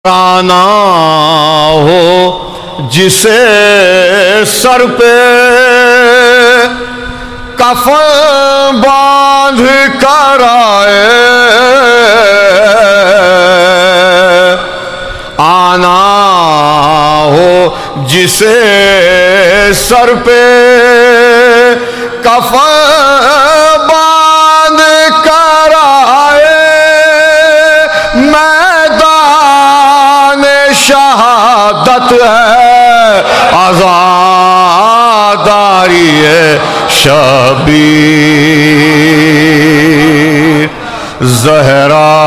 آنا ہو جسے سر پہ کفن باندھ کر آئے، آنا ہو جسے سر پہ کفن باندھ کر آئے، میدان شہادت ہے عزاداری شبیر، زہرا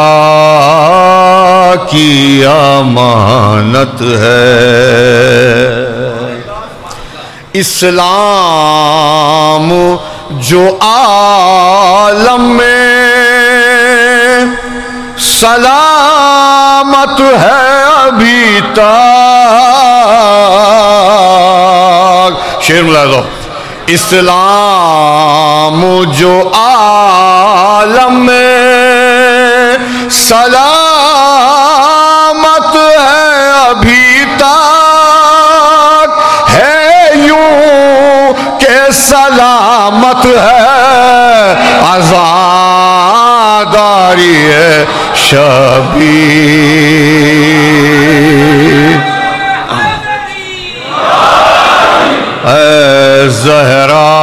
کی امانت ہے۔ اسلام جو عالم میں سلامت ہے ابھی تک، شعر ملا دو، اسلام جو عالم میں سلامت ہے ابھی تک، ہے یوں کہ سلامت ہے عزاداری شبیر، اے زہرا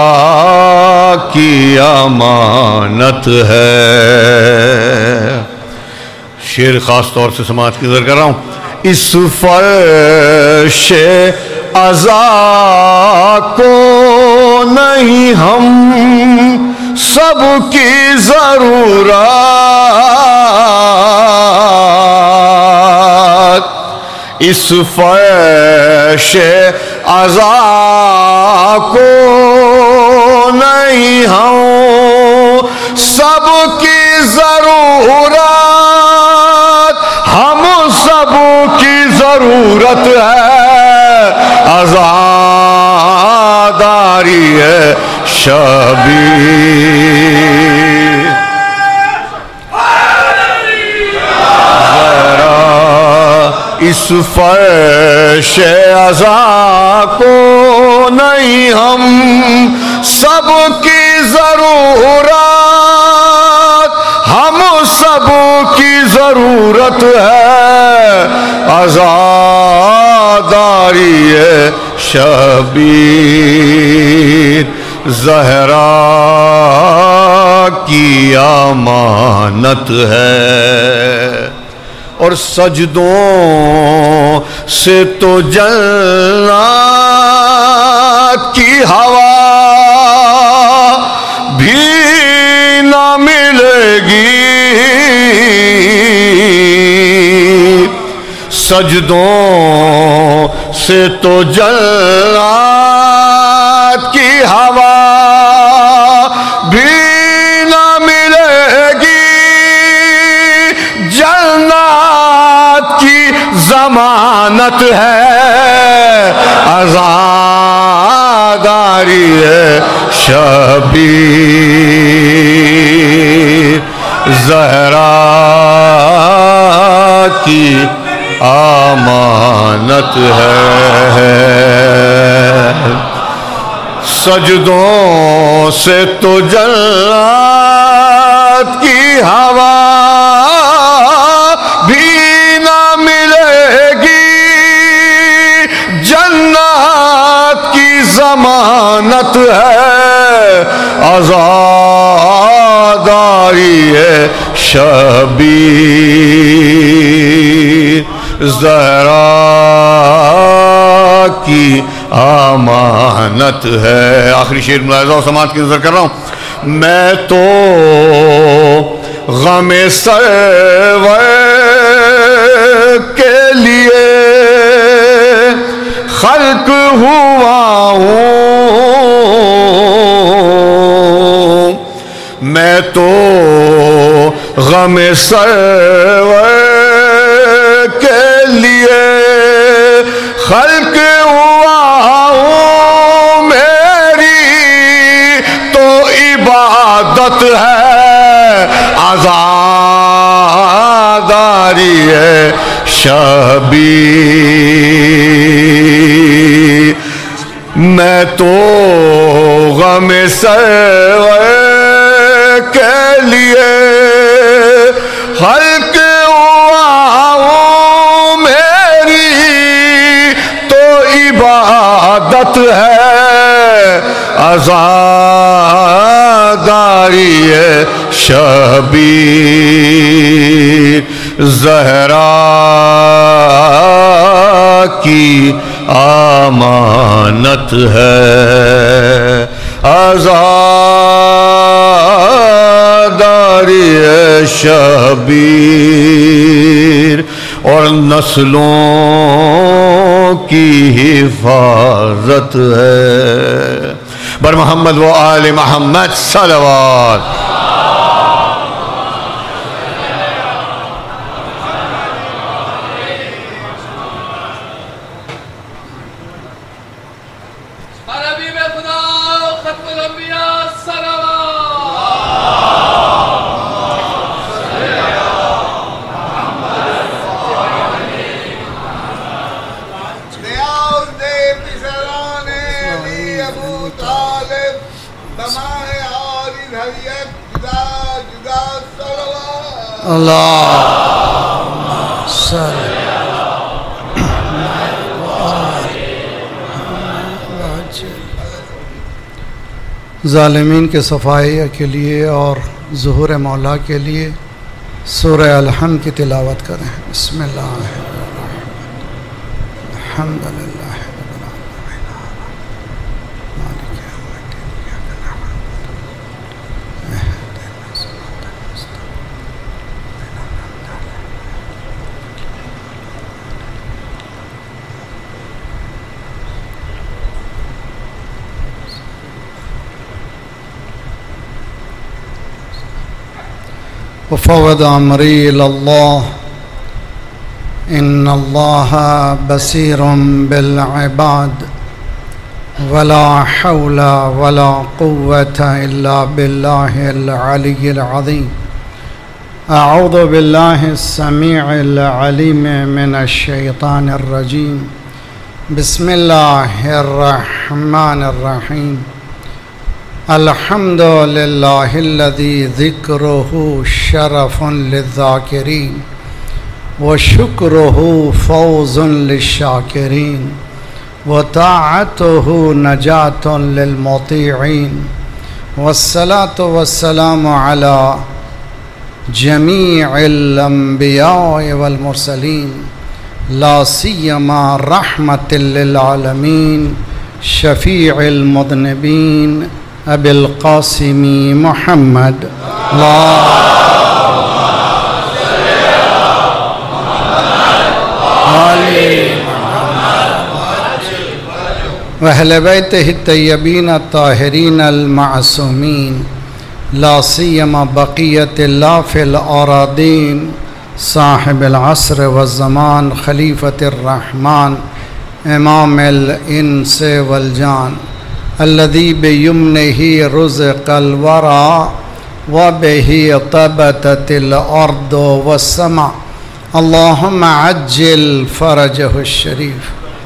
کی امانت ہے۔ شعر خاص طور سے سماعت کی ذکر کر رہا ہوں۔ اس فرش عزا کو نہیں ہم سب کی ضرورت، اس فرش عزا کو نہیں ہم سب کی ضرورت، ہم سب کی ضرورت ہے عزاداری شبیر، اس فرش عزا کو نہیں ہم سب کی ضرورت، ہم سب کی ضرورت ہے عزاداری شبیر، زہرا کی امانت ہے۔ اور سجدوں سے تو جنت کی ہوا بھی نہ ملے گی، سجدوں سے تو جنت کی ہوا بھی نہ ملے گی، جنت کی ضمانت ہے عزاداری شبیر، زہرا کی امانت ہے۔ سجدوں سے تو جنت کی ہوا بھی نہ ملے گی، جنت کی ضمانت ہے عزاداری شبیر، زہرا کی امانت ہے۔ آخری شعر ملاحظہ و سماعت کی نظر کر رہا ہوں۔ میں تو غم سرور کے لیے خلق ہوا ہوں، میں تو غم سرور کے لیے خلق ہوا ہوں، میری تو عبادت ہے عزاداری شبیر میں تو غم سر کے لیے حلق ہوا ہوں، میری تو عبادت ہے عزاداری شبیر، زہرا کی امانت ہے عزاداری شبیر، اور نسلوں کی حفاظت ہے۔ بر محمد و آل محمد صلوات۔ ظالمین کے صفائی کے لیے اور ظہور مولا کے لیے سورہ الحمد کی تلاوت کریں۔ بسم اللہ الرحمن الرحیم، الحمد للہ رب العالمین، مالک یوم الدین، ایاک نعبد و ایاک نستعین، اهدنا الصراط المستقیم، وفوض امری الی اللہ ان اللہ بصیر بالعباد ولا حول ولا قوة الا باللہ العلی العظیم۔ اعوذ باللہ السمیع العلیم من الشیطان الرجیم، بسم اللہ الرحمن الرحیم۔ الحمد للہ الذی ذکرہ شرف للذاکرین وشکرہ فوز للشاکرین وطاعتہ نجات للمطیعین، والصلاة والسلام علی جمیع الانبیاء والمرسلین، لا سیما رحمت للعالمین، شفیع المذنبین، ابی القاسم محمد۔ وأہل بیتہ الطیبین الطاہرین المعصومین، لا سیما بقیت اللہ فی الأراضین، صاحب العصر والزمان، خلیفۃ الرحمن، امام الانس والجان، الذی بیمنہ رزق الورى وبہ طبتت الارض والسماء، اللہم عجل فرجہ الشریف۔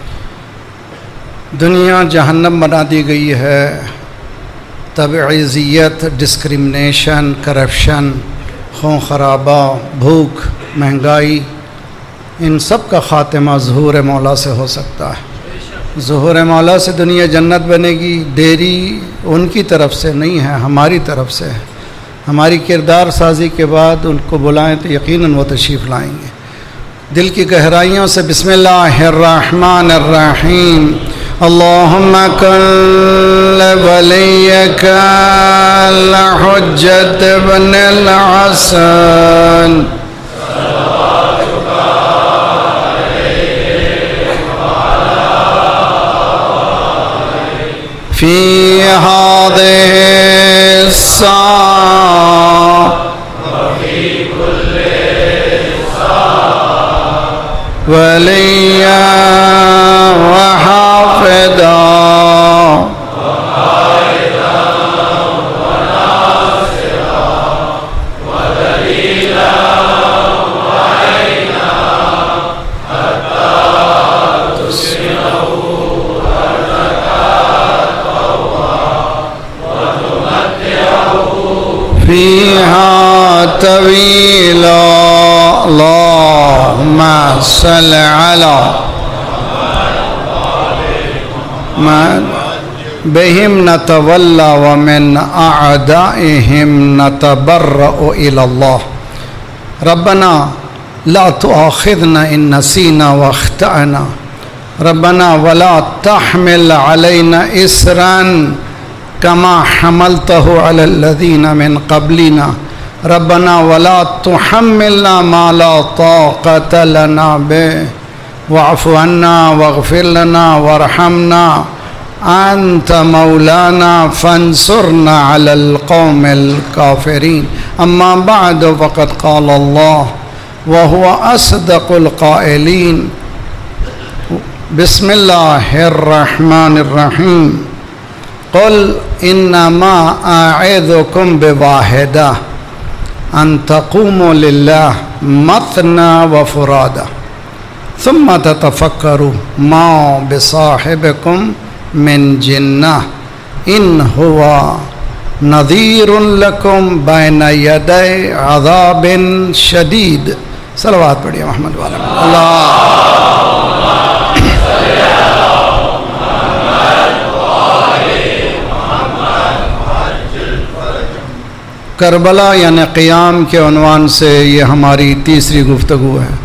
دنیا جہنم بنا دی گئی ہے، تبعیضیت، ڈسکرمنیشن، کرپشن، خون خرابہ، بھوک، مہنگائی، ان سب کا خاتمہ ظہور مولا سے ہو سکتا ہے۔ ظہور مولا سے دنیا جنت بنے گی، دیری ان کی طرف سے نہیں ہے، ہماری طرف سے ہے۔ ہماری کردار سازی کے بعد ان کو بلائیں تو یقیناً وہ تشریف لائیں گے۔ دل کی گہرائیوں سے بسم اللہ الرحمن الرحیم۔ اللہم کن ولیک الحجۃ بن الحسن فی هذه الساعة وفی كل ساعة ولیا وحافظا وقائدا وناصرا ودليلا وعينا سبيلا اللهم صل على بهم نتولى ومن أعدائهم نتبرأ إلى الله ربنا لا تؤاخذنا إن نسينا واخطأنا ربنا ولا تحمل علينا إصرا كما حملته على الذين من قبلنا ربنا ولا تحملنا ما لا طاقة لنا به واعف عنا واغفر لنا وارحمنا أنت مولانا فانصرنا على القوم الكافرين أما بعد فقد قال الله وهو أصدق القائلين بسم الله الرحمن الرحيم قل إنما أعظكم بواحدة أن تقوموا لله مثنى وفرادى ثم تتفكروا ما بصاحبكم من جنة إن هو نذير لكم بين يدي عذاب شديد صلوات پڑھیے محمد والا اللہ کربلا یعنی قیام کے عنوان سے یہ ہماری تیسری گفتگو ہے.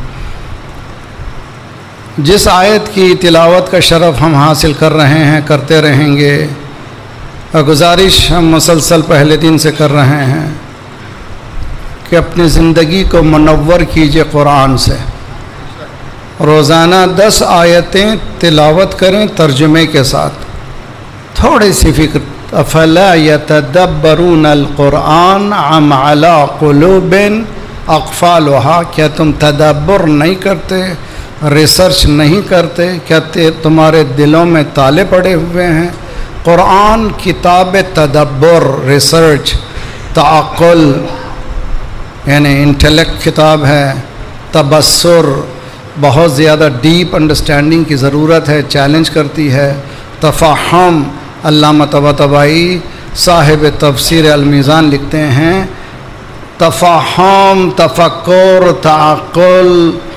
جس آیت کی تلاوت کا شرف ہم حاصل کر رہے ہیں کرتے رہیں گے اور گزارش ہم مسلسل پہلے دن سے کر رہے ہیں کہ اپنی زندگی کو منور کیجئے قرآن سے. روزانہ 10 آیتیں تلاوت کریں ترجمے کے ساتھ. تھوڑی سی فکر افلا یتدبرون القرآن ام علی قلوب اقفالها کیا تم تدبر نہیں کرتے ریسرچ نہیں کرتے کیا تمہارے دلوں میں تالے پڑے ہوئے ہیں. قرآن کتاب تدبر ریسرچ تعقل یعنی انٹلیکٹ کتاب ہے. تبصر بہت زیادہ ڈیپ انڈرسٹینڈنگ کی ضرورت ہے چیلنج کرتی ہے. تفہم علامہ طباطبائی صاحب تفسیر المیزان لکھتے ہیں تفہم تفکر تعقل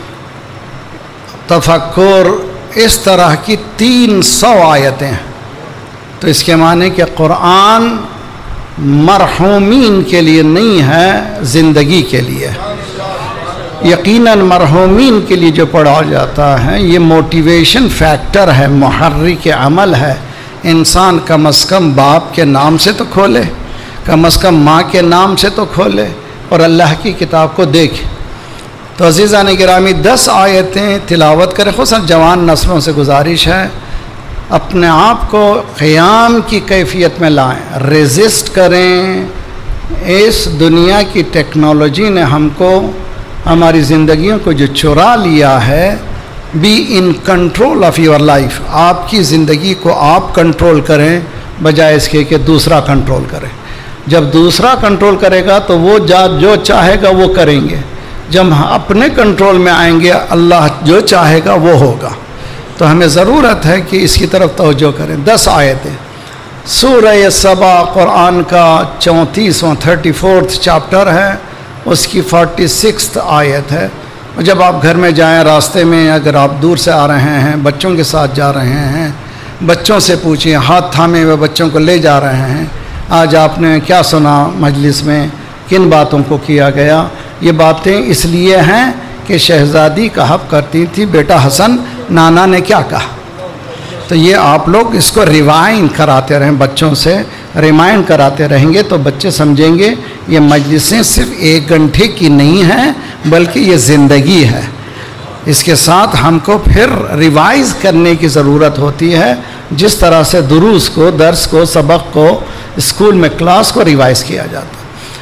تفکر اس طرح کی 300 آیتیں ہیں. تو اس کے معنی کہ قرآن مرحومین کے لیے نہیں ہے زندگی کے لیے. یقیناً مرحومین کے لیے جو پڑھا جاتا ہے یہ موٹیویشن فیکٹر ہے محرک عمل ہے. انسان کم از کم باپ کے نام سے تو کھولے کم از کم ماں کے نام سے تو کھولے اور اللہ کی کتاب کو دیکھے. تو عزیزان گرامی 10 آیتیں تلاوت کریں. خصوصاً جوان نسلوں سے گزارش ہے اپنے آپ کو قیام کی کیفیت میں لائیں ریزسٹ کریں. اس دنیا کی ٹیکنالوجی نے ہم کو ہماری زندگیوں کو جو چرا لیا ہے be in control of your life. آپ کی زندگی کو آپ کنٹرول کریں بجائے اس کے کہ دوسرا کنٹرول کرے. جب دوسرا کنٹرول کرے گا تو وہ جو چاہے گا وہ کریں گے. جب اپنے کنٹرول میں آئیں گے اللہ جو چاہے گا وہ ہوگا. تو ہمیں ضرورت ہے کہ اس کی طرف توجہ کریں. 10 آیتیں سورہ سبا قرآن کا 34واں 34th چیپٹر ہے. اس کی 46th آیت ہے. جب آپ گھر میں جائیں راستے میں اگر آپ دور سے آ رہے ہیں بچوں کے ساتھ جا رہے ہیں بچوں سے پوچھیں ہاتھ تھامے ہوئے بچوں کو لے جا رہے ہیں آج آپ نے کیا سنا مجلس میں کن باتوں کو کیا گیا. یہ باتیں اس لیے ہیں کہ شہزادی کہا کرتی تھی بیٹا حسن نانا نے کیا کہا. تو یہ آپ لوگ اس کو ریوائنڈ کراتے رہیں بچوں سے ریمائنڈ کراتے رہیں گے تو بچے سمجھیں گے یہ مجلسیں صرف 1 گھنٹے کی نہیں ہیں بلکہ یہ زندگی ہے. اس کے ساتھ ہم کو پھر ریوائز کرنے کی ضرورت ہوتی ہے جس طرح سے دروس کو درس کو سبق کو اسکول میں کلاس کو ریوائز کیا جاتا.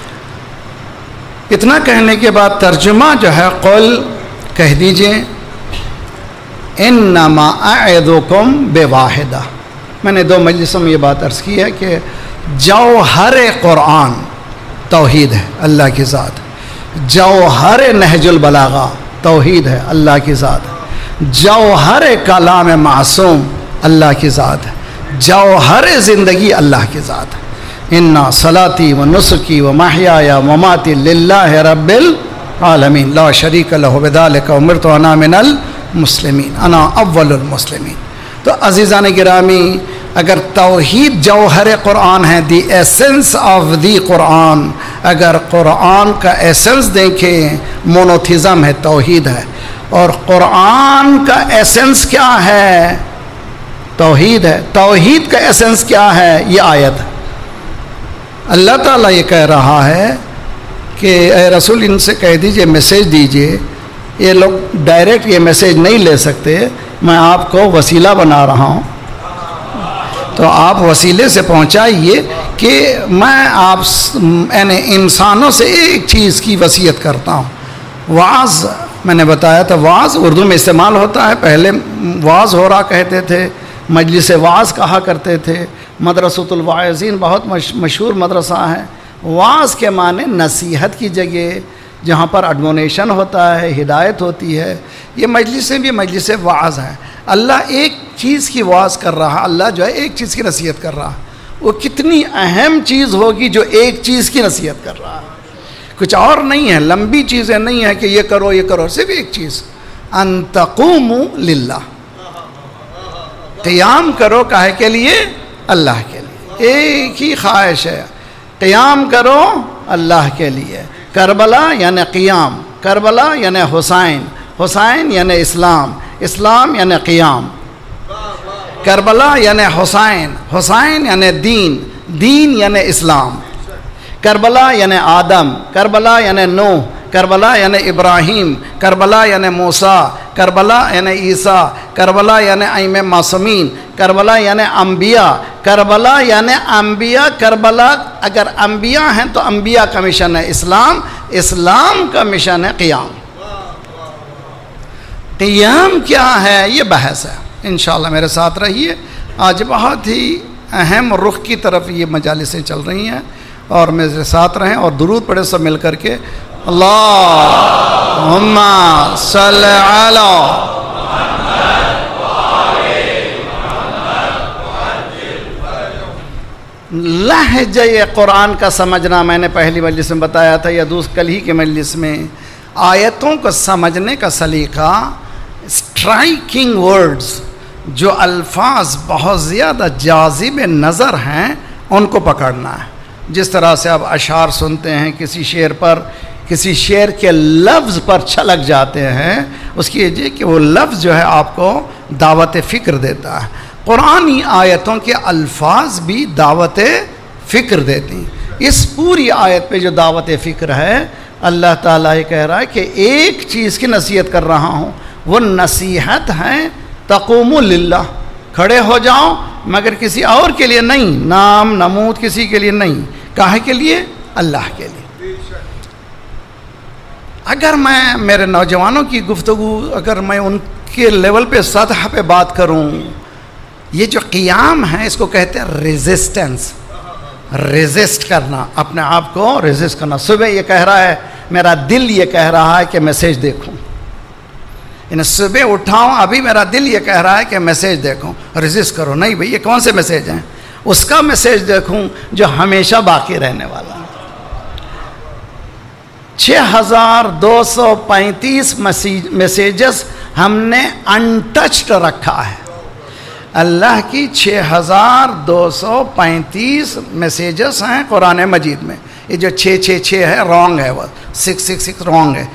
اتنا کہنے کے بعد ترجمہ جو ہے قول کہہ دیجئے انما اعظکم بواحدہ. میں نے 2 مجلسوں میں یہ بات عرض کی ہے کہ جوہر قرآن توحید ہے اللہ کی ذات. جوہر نہج البلاغہ توحید ہے اللہ کی ذات. جوہر کلام معصوم اللہ کی ذات ہے. جوہر زندگی اللہ کی ذات ہے. इन्ना सलाती व नुसकी व महयाया व ममाती लिल्लाहि रब्बिल आलमीन ला शरीक लहु बिज़ालिका उमिरतु अना मिनल मुस्लिमीन अना अव्वलुल मुस्लिमीन। तो अज़ीज़ान गिरामी, अगर तौहीद जौहर क़ुरान है, दी एसेंस ऑफ दी क़ुरान, अगर क़ुरान का एसेंस देखें मोनोथिज़म है, तौहीद है, और क़ुरान का एसेंस क्या है? तौहीद है। तौहीद का एसेंस क्या है? ये आयत है। अल्लाह ताला ये कह रहा है कि ए रसूल, इनसे कह दीजिए, मैसेज दीजिए। ये लोग डायरेक्ट ये मैसेज नहीं ले सकते, मैं आपको वसीला बना रहा हूँ, तो आप वसीले से पहुँचाइए कि मैं आप यानी इंसानों से एक चीज़ की वसीयत करता हूँ। वाज़ मैंने बताया था, वाज़ उर्दू में इस्तेमाल होता है। पहले वाज़ हो रहा कहते थे, मजलिस वाज़ कहा करते थे। मदरसतुल वाइज़ीन बहुत मशहूर मदरसा है। वाज़ के माने नसीहत की जगह, जहाँ पर एडमोनेशन होता है, हिदायत होती है। ये मजलिसें भी मजलिस वाज़ हैं। अल्लाह एक चीज़ की वाज़ कर रहा, अल्लाह जो है एक चीज़ की नसीहत कर रहा। वो कितनी अहम चीज़ होगी जो एक चीज़ की नसीहत कर रहा है, कुछ और नहीं है, लंबी चीज़ें नहीं है कि ये करो ये करो, सिर्फ एक चीज़, अन तक़ूमू लिल्लाह, क़याम करो, काहे के लिए? अल्लाह के लिए। एक ही ख्वाहिश है, क़याम करो अल्लाह के लिए। करबला यानी क़ियाम, करबला यानी हुसैन, हुसैन यानी इस्लाम, इस्लाम यानी क़ियाम। करबला यानी हुसैन, हुसैन यानी दीन, दीन यानी इस्लाम। करबला यानी आदम, करबला यानी नूह, करबला यानी इब्राहीम, करबला यानी मूसा, करबला यानी ईसा, करबला यानी आइमे मासूमीन, करबला यानी अम्बिया, करबला यानी अम्बिया। करबला अगर अम्बिया हैं तो अम्बिया का मिशन है इस्लाम, इस्लाम का मिशन है क़ियाम। क़ियाम क्या है, ये बहस है। इंशाअल्लाह मेरे साथ रहिए। आज बहुत ही अहम रुख की तरफ ये मजालिसें चल रही हैं, और मेरे साथ रहें और दुरूद पढ़े सब मिल करके। अल्लाहुम्मा सल्ली अला लहजे क़ुरान का समझना मैंने पहली मजलिस में बताया था, या कल ही के मजलिस में। आयतों को समझने का सलीका, स्ट्राइकिंग वर्ड्स, जो अल्फाज बहुत ज़्यादा जाज़िब नज़र हैं, उनको पकड़ना है। जिस तरह से आप अशार सुनते हैं, किसी शेर पर, किसी शेर के लफ्ज़ पर छलक जाते हैं, उसकी वजह कि वो लफ्ज़ जो है आपको दावत फ़िक्र देता है। कुरानी आयतों के अल्फाज भी दावत फ़िक्र देती। इस पूरी आयत पे जो दावत फ़िक्र है, अल्लाह ताला ये कह रहा है कि एक चीज़ की नसीहत कर रहा हूँ, वो नसीहत है तक़ूमु लिल्लाह, खड़े हो जाओ मगर किसी और के लिए नहीं, नाम नमूद किसी के लिए नहीं, काहे के लिए? अल्लाह के लिए। अगर मैं मेरे नौजवानों की गुफ्तगू, अगर मैं उनके लेवल पे, सतह पे बात करूं, ये जो क़ियाम है इसको कहते हैं रेजिस्टेंस, रेजिस्ट करना, अपने आप को रेजिस्ट करना। सुबह ये कह रहा है, मेरा दिल ये कह रहा है कि मैसेज देखूं, इन्हें सुबह उठाऊं, अभी मेरा दिल ये कह रहा है कि मैसेज देखूं, रेजिस्ट करो, नहीं भाई ये कौन से मैसेज हैं, उसका मैसेज देखूं जो हमेशा बाकी रहने वाला है। 6235 मैसेजेस हमने अनटच्ड रखा है। अल्लाह की 6235 मैसेजेस हैं कुरान मजीद में। ये जो 666 है रॉन्ग है, वो 666 रॉन्ग है।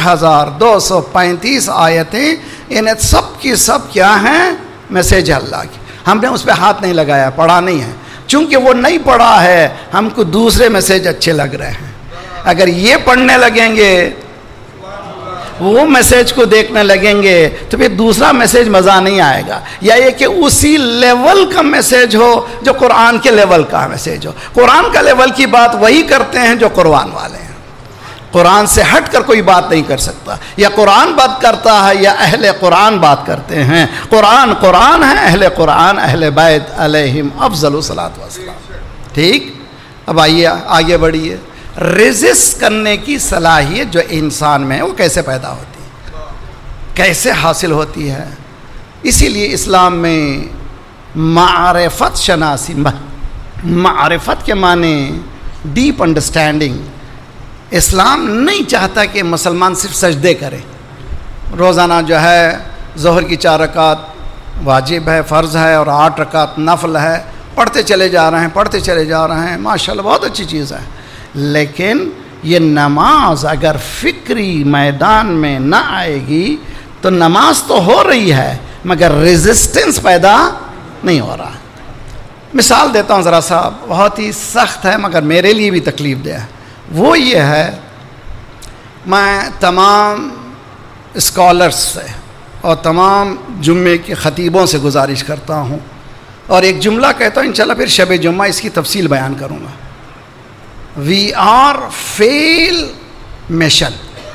6235 आयतें, इन्हें सब की सब क्या हैं? मैसेज अल्लाह की। हमने उस पर हाथ नहीं लगाया, पढ़ा नहीं है, चूँकि वो नहीं पढ़ा है, हमको दूसरे मैसेज अच्छे लग रहे हैं। अगर ये पढ़ने लगेंगे, वो मैसेज को देखने लगेंगे, तो फिर दूसरा मैसेज मज़ा नहीं आएगा। या ये कि उसी लेवल का मैसेज हो जो कुरान के लेवल का मैसेज हो। कुरान का लेवल की बात वही करते हैं जो कुरान वाले हैं। कुरान से हट कर कोई बात नहीं कर सकता। या कुरान बात करता है या अहले कुरान बात करते हैं। कुरान कुरान है, अहले कुरान अहले बैत अलैहिम अफज़लु सलात व सलाम। ठीक, अब आइए आगे बढ़िए। रेजिस्ट करने की सलाहियत जो इंसान में है वो कैसे पैदा होती है, कैसे हासिल होती है? इसीलिए इस्लाम में मारिफत शनासी, معرفت کے معنی ڈیپ انڈرسٹینڈنگ. اسلام نہیں چاہتا کہ مسلمان صرف سجدے کرے. روزانہ جو ہے ظہر کی 4 رکعت واجب ہے، فرض ہے، اور 8 رکعت نفل ہے، پڑھتے چلے جا رہے ہیں، ماشاءاللہ بہت اچھی چیز ہے. لیکن یہ نماز اگر فکری میدان میں نہ آئے گی تو نماز تو ہو رہی ہے مگر ریزسٹنس پیدا نہیں ہو رہا. مثال دیتا ہوں ذرا سا، بہت ہی سخت ہے مگر میرے لیے بھی تکلیف دہ ہے. وہ یہ ہے، میں تمام اسکالرز سے اور تمام جمعے کے خطیبوں سے گزارش کرتا ہوں، اور ایک جملہ کہتا ہوں، انشاءاللہ پھر شب جمعہ اس کی تفصیل بیان کروں گا. وی آر فیل مشن،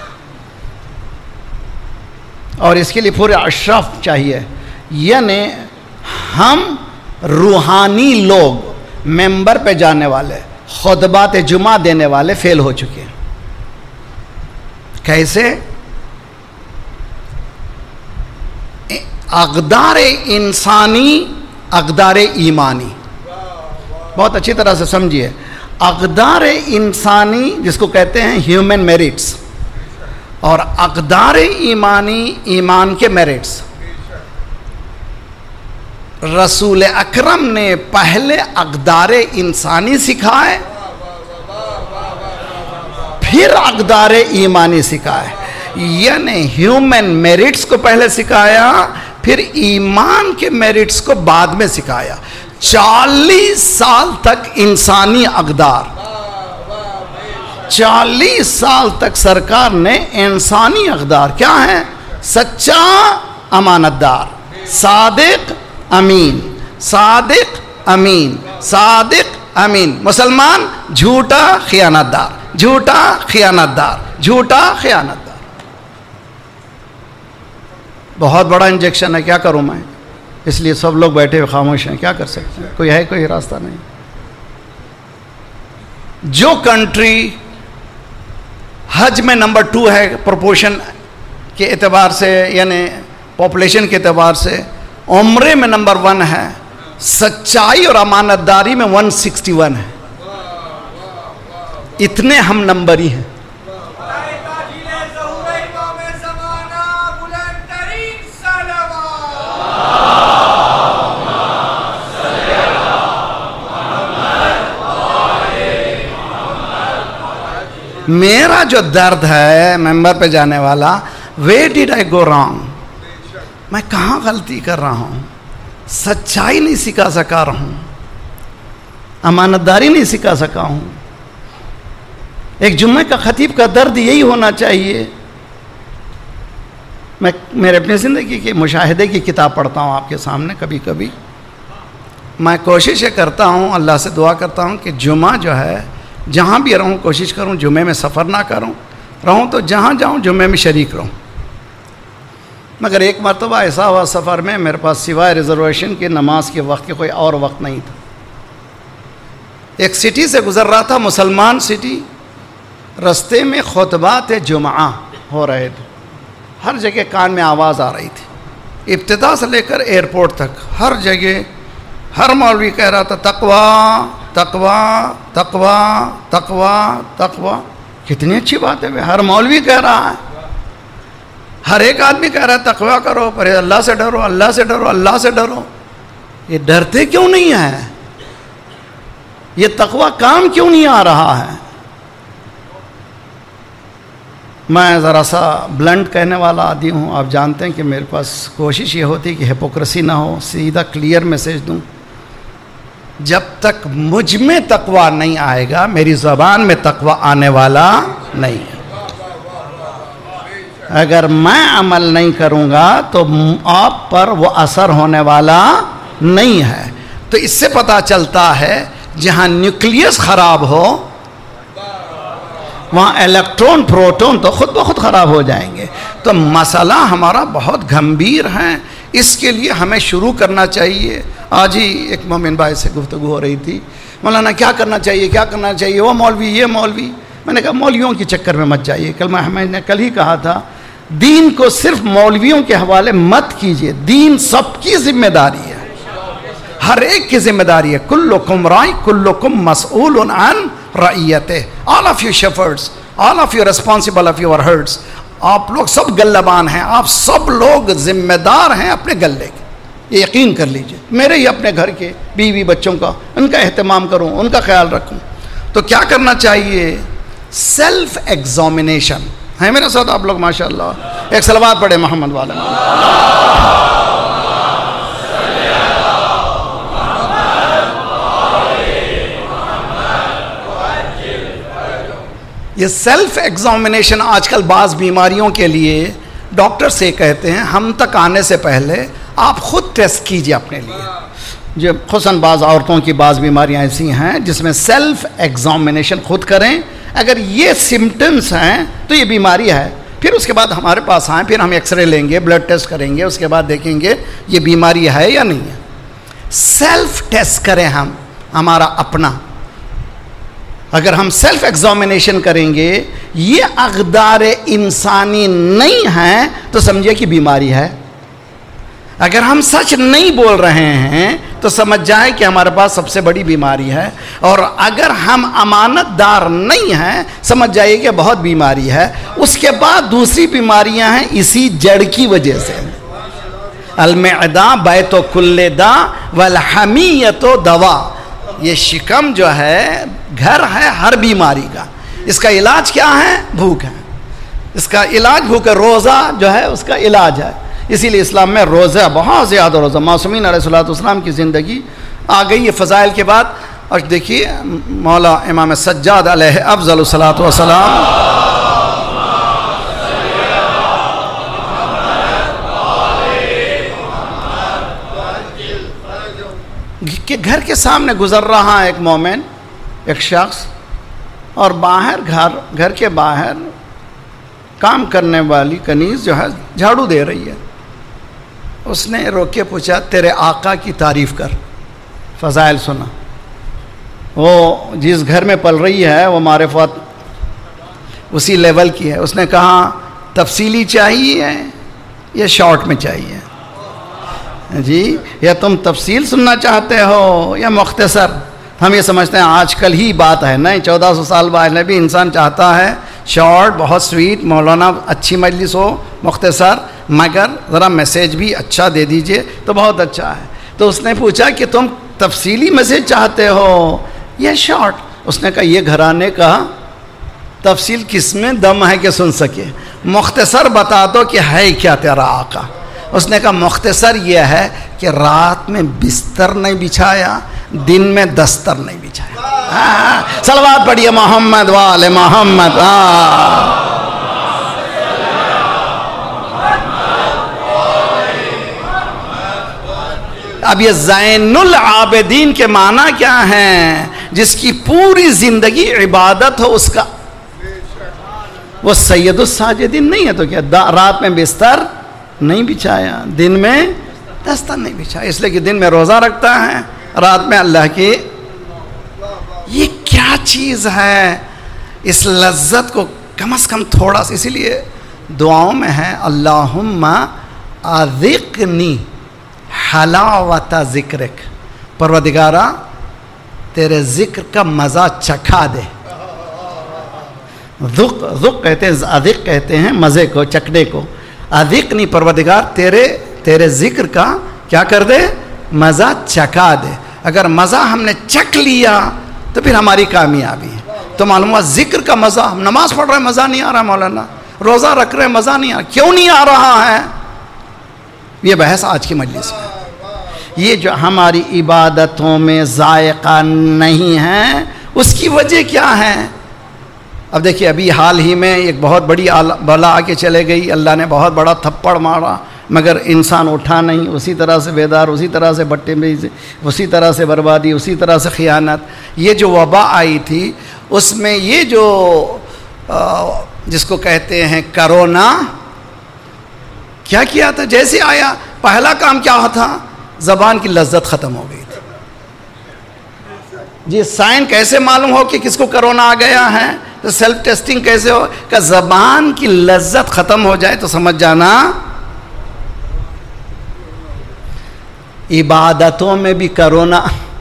اور اس کے لیے پورے اشراف چاہیے. یعنی ہم روحانی لوگ، ممبر پہ جانے والے، خطبات جمعہ دینے والے فیل ہو چکے ہیں. کیسے؟ اقدار انسانی، اقدار ایمانی، بہت اچھی طرح سے سمجھیے. اقدار انسانی جس کو کہتے ہیں ہیومن میرٹس، اور اقدار ایمانی ایمان کے میرٹس. رسول اکرم نے پہلے اقدار انسانی سکھائے، پھر اقدار ایمانی سکھائے. یعنی ہیومن میرٹس کو پہلے سکھایا، پھر ایمان کے میرٹس کو بعد میں سکھایا. 40 سال تک انسانی اقدار، 40 سال تک سرکار نے انسانی اقدار کیا ہیں؟ سچا امانت دار، صادق امین، صادق امین، صادق امین. مسلمان جھوٹا خیانت دار، جھوٹا خیانت دار، جھوٹا خیانت دار. بہت بڑا انجیکشن ہے، کیا کروں میں؟ اس لیے سب لوگ بیٹھے ہوئے خاموش ہیں. کیا کر سکتے ہیں؟ کوئی راستہ نہیں. جو کنٹری حج میں نمبر 2 ہے پروپورشن کے اعتبار سے، یعنی پاپولیشن کے اعتبار سے، عمرے میں نمبر 1 ہے، سچائی اور امانت داری میں 161 ہے. اتنے ہم نمبری ہیں. میرا جو درد ہے ممبر پہ جانے والا، where did I go wrong؟ میں کہاں غلطی کر رہا ہوں؟ سچائی نہیں سکھا سکا رہا ہوں، امانت داری نہیں سکھا سکا ہوں. ایک جمعہ کا خطیب کا درد یہی ہونا چاہیے. میں میرے اپنی زندگی کے مشاہدے کی کتاب پڑھتا ہوں آپ کے سامنے. کبھی کبھی میں کوشش یہ کرتا ہوں، اللہ سے دعا کرتا ہوں کہ جمعہ جو ہے جہاں بھی رہوں کوشش کروں جمعے میں سفر نہ رہوں تو جہاں جاؤں جمعے میں شریک رہوں. مگر ایک مرتبہ ایسا ہوا سفر میں، میرے پاس سوائے ریزرویشن کے نماز کے وقت کے کوئی اور وقت نہیں تھا. ایک سٹی سے گزر رہا تھا، مسلمان سٹی. رستے میں خطبات جمعہ ہو رہے تھے، ہر جگہ کان میں آواز آ رہی تھی، ابتدا سے لے کر ایئرپورٹ تک. ہر جگہ ہر مولوی کہہ رہا تھا تقویٰ تقویٰ تقویٰ تقویٰ تقویٰ. کتنی اچھی بات ہے، ہر مولوی کہہ رہا ہے، ہر ایک آدمی کہہ رہا ہے تقویٰ کرو، پر اللہ سے ڈرو، اللہ سے ڈرو، اللہ سے ڈرو. یہ ڈرتے کیوں نہیں ہیں؟ یہ تقویٰ کام کیوں نہیں آ رہا ہے؟ میں ذرا سا بلنٹ کہنے والا آدمی ہوں، آپ جانتے ہیں کہ میرے پاس کوشش یہ ہوتی کہ ہپوکریسی نہ ہو، سیدھا کلیئر میسیج دوں. جب تک مجھ میں تقویٰ نہیں آئے گا، میری زبان میں تقویٰ آنے والا نہیں ہے. اگر میں عمل نہیں کروں گا تو آپ پر وہ اثر ہونے والا نہیں ہے. تو اس سے پتہ چلتا ہے جہاں نیوکلیس خراب ہو وہاں الیکٹرون پروٹون تو خود بخود خراب ہو جائیں گے. تو مسئلہ ہمارا بہت گھمبیر ہے. اس کے لیے ہمیں شروع کرنا چاہیے. آج ہی ایک مومن بھائی سے گفتگو ہو رہی تھی، مولانا کیا کرنا چاہیے، کیا کرنا چاہیے، وہ مولوی یہ مولوی. میں نے کہا مولویوں کے چکر میں مت جائیے. میں نے کل ہی کہا تھا دین کو صرف مولویوں کے حوالے مت کیجیے، دین سب کی ذمہ داری ہے. ہر ایک کی ذمہ داری ہے. کلکم رائی کلکم مسئول عن رعیتہ. all of you shepherds, all of you responsible of your herds. آپ لوگ سب گلہبان ہیں, آپ سب لوگ ذمہ دار ہیں اپنے گلے کے. یہ یقین کر لیجئے. میرے ہی اپنے گھر کے بیوی بچوں کا, ان کا اہتمام کروں, ان کا خیال رکھوں. تو کیا کرنا چاہیے؟ Self examination. ہے میرے ساتھ آپ لوگ ماشاءاللہ؟ ایک صلوات پڑھے محمد والے. یہ سیلف ایگزامینیشن آج کل بعض بیماریوں کے لیے ڈاکٹر سے کہتے ہیں ہم تک آنے سے پہلے آپ خود ٹیسٹ کیجئے اپنے لیے. جو خصوصاً بعض عورتوں کی بعض بیماریاں ایسی ہیں جس میں سیلف ایگزامینیشن خود کریں. اگر یہ سمٹمز ہیں تو یہ بیماری ہے. پھر اس کے بعد ہمارے پاس آئیں, پھر ہم ایکس رے لیں گے, بلڈ ٹیسٹ کریں گے, اس کے بعد دیکھیں گے یہ بیماری ہے یا نہیں ہے. سیلف ٹیسٹ کریں ہم ہمارا اپنا. اگر ہم سیلف ایگزامینیشن کریں گے یہ اقدار انسانی نہیں ہیں تو سمجھے کہ بیماری ہے. اگر ہم سچ نہیں بول رہے ہیں تو سمجھ جائیں کہ ہمارے پاس سب سے بڑی بیماری ہے. اور اگر ہم امانت دار نہیں ہیں سمجھ جائیے کہ بہت بیماری ہے. اس کے بعد دوسری بیماریاں ہیں اسی جڑ کی وجہ سے. المعدہ بیت کل دا والحمیت دوا. یہ شکم جو ہے گھر ہے ہر بیماری کا. اس کا علاج کیا ہے؟ بھوک ہے. اس کا علاج بھوک ہے. روزہ جو ہے اس کا علاج ہے. اسی لیے اسلام میں روزہ بہت زیادہ روزہ. معصومین علیہ الصلوۃ والسلام کی زندگی آ گئی ہے فضائل کے بعد. اور دیکھیے مولا امام سجاد علیہ افضل الصلوۃ والسلام کہ گھر کے سامنے گزر رہا ہے ایک مومن, ایک شخص, اور باہر گھر کے باہر کام کرنے والی کنیز جو ہے جھاڑو دے رہی ہے. اس نے روک کے پوچھا تیرے آقا کی تعریف کر, فضائل سنا. وہ جس گھر میں پل رہی ہے وہ معرفت اسی لیول کی ہے. اس نے کہا تفصیلی چاہیے یا شارٹ میں چاہیے؟ جی, یا تم تفصیل سننا چاہتے ہو یا مختصر؟ ہم یہ سمجھتے ہیں آج کل ہی بات ہے. نہیں, 1400 سال بعد بھی انسان چاہتا ہے شارٹ, بہت سویٹ, مولانا اچھی مجلس ہو, مختصر, مگر ذرا میسیج بھی اچھا دے دیجئے تو بہت اچھا ہے. تو اس نے پوچھا کہ تم تفصیلی میسیج چاہتے ہو یا شارٹ؟ اس نے کہا یہ گھرانے کا تفصیل کس میں دم ہے کہ سن سکے, مختصر بتا دو کہ ہے کیا تیرا آقا. اس نے کہا مختصر یہ ہے کہ رات میں بستر نہیں بچھایا, دن میں دستر نہیں بچھایا. صلوات پڑھیے محمد وآل محمد. اب یہ زین العابدین کے معنی کیا ہیں؟ جس کی پوری زندگی عبادت ہو اس کا. وہ سید الساجدین نہیں ہے تو کیا رات میں بستر نہیں بچھایا, دن میں دستر نہیں بچھایا؟ اس لیے کہ دن میں روزہ رکھتا ہے, رات میں اللہ کی. یہ کیا چیز ہے؟ اس لذت کو کم از کم تھوڑا سا, اسی لیے دعاؤں میں ہے اللہم اذقنی حلاوت ذکرک. پروردگارا تیرے ذکر کا مزہ چکھا دے. ذق کہتے ہیں, اذق کہتے ہیں مزے کو, چکھنے کو. اذقنی پروردگار تیرے ذکر کا کیا کر دے؟ مزہ چکھا دے. اگر مزہ ہم نے چکھ لیا تو پھر ہماری کامیابی ہے. تو معلوم ہوا ذکر کا مزہ, ہم نماز پڑھ رہے ہیں مزہ نہیں آ رہا مولانا, روزہ رکھ رہے ہیں مزہ نہیں آ رہا, کیوں نہیں آ رہا ہے؟ یہ بحث آج کی مجلس میں. یہ جو ہماری عبادتوں میں ذائقہ نہیں ہے اس کی وجہ کیا ہے؟ اب دیکھیے ابھی حال ہی میں ایک بہت بڑی بلا آ کے چلے گئی, اللہ نے بہت بڑا تھپڑ مارا مگر انسان اٹھا نہیں, اسی طرح سے بیدار, اسی طرح سے بٹے میں, اسی طرح سے بربادی, اسی طرح سے خیانت. یہ جو وبا آئی تھی اس میں یہ جو جس کو کہتے ہیں کرونا, کیا کیا تھا؟ جیسے آیا پہلا کام کیا تھا؟ زبان کی لذت ختم ہو گئی تھی. جی سائن کیسے معلوم ہو کہ کس کو کرونا آ گیا ہے؟ تو سیلف ٹیسٹنگ کیسے ہو کہ زبان کی لذت ختم ہو جائے تو سمجھ جانا. عبادتوں میں بھی کرونا.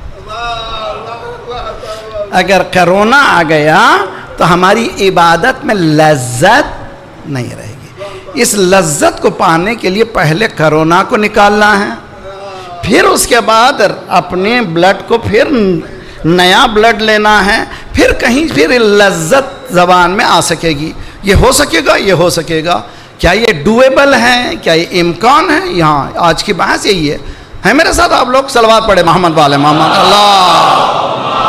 اگر کرونا آ گیا تو ہماری عبادت میں لذت نہیں رہے گی. اس لذت کو پانے کے لیے پہلے کرونا کو نکالنا ہے, پھر اس کے بعد اپنے بلڈ کو پھر نیا بلڈ لینا ہے, پھر کہیں پھر لذت زبان میں آ سکے گی. یہ ہو سکے گا, یہ ہو سکے گا. کیا یہ ڈویبل ہے, کیا یہ امکان ہے؟ یہاں آج کی بحث یہی ہے. میرے ساتھ آپ لوگ صلوات پڑھے محمد والے محمد. اللہ